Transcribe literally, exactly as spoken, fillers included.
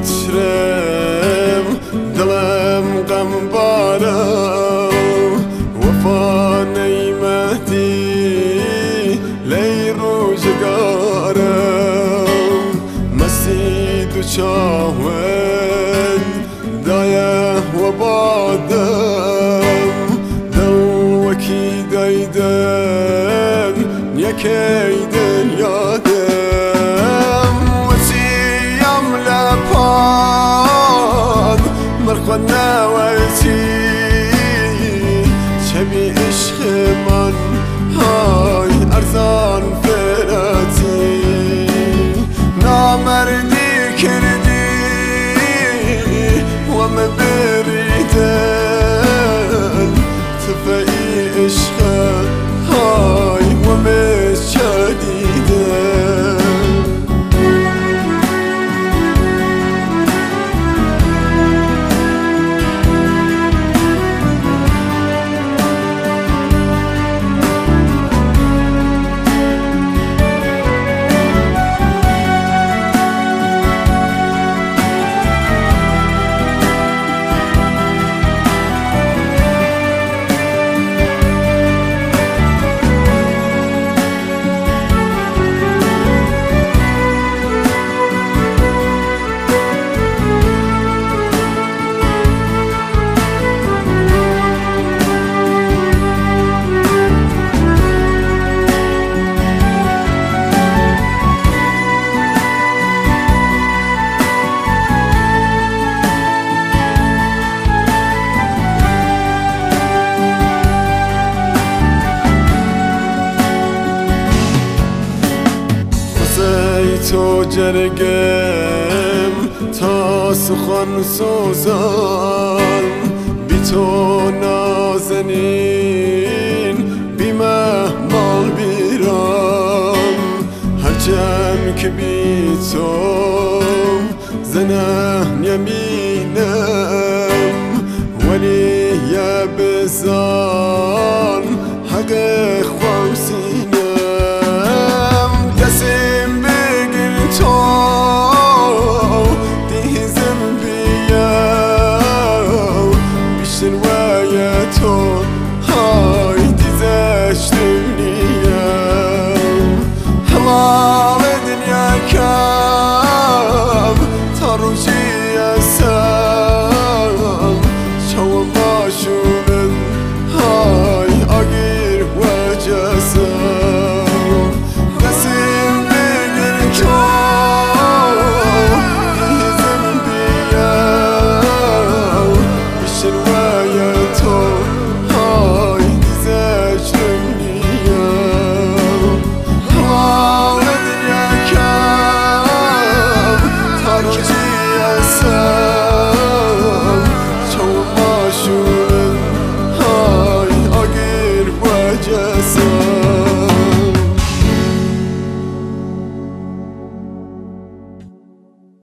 بترم دلم غم بارم وفا نیمدی لی روزگارم مسید و چاون دایه و بادم دل وکی دایدن یکیدن یادم وسیم لپان مرخون نویتی چمی عشق من های ارزان فراتی نامردی کردی و مبریدن تفعی عشق های و مشادیدن تو جرگم تا سخن سوزان بی تو نازنین بی مهمال بیرام هرچم که بی تو زنم یمینم ولی یه بزان حق خواسینم دستیم تو دیزم بیام بیشتر ویا تو های دیزشتم نیام همه دنیا کم تا روزی اسم شوم باشونن های آگیر و جسم دستیم بگیر تو Just